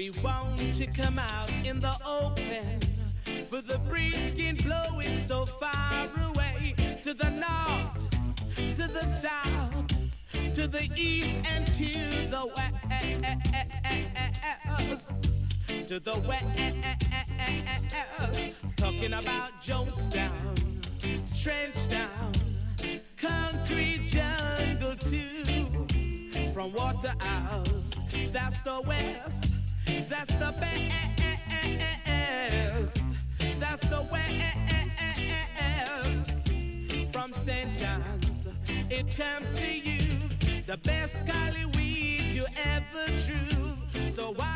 We want to come out in the open, with the breeze skin blowing so far away, to the north, to the south, to the east and to the west, to the west. Talking about Jonestown, Trenchtown, Concrete Jungle too. From Waterhouse, that's the west, that's the best, that's the west. From St. John's, it comes to you, the best Hollywood you ever drew. So why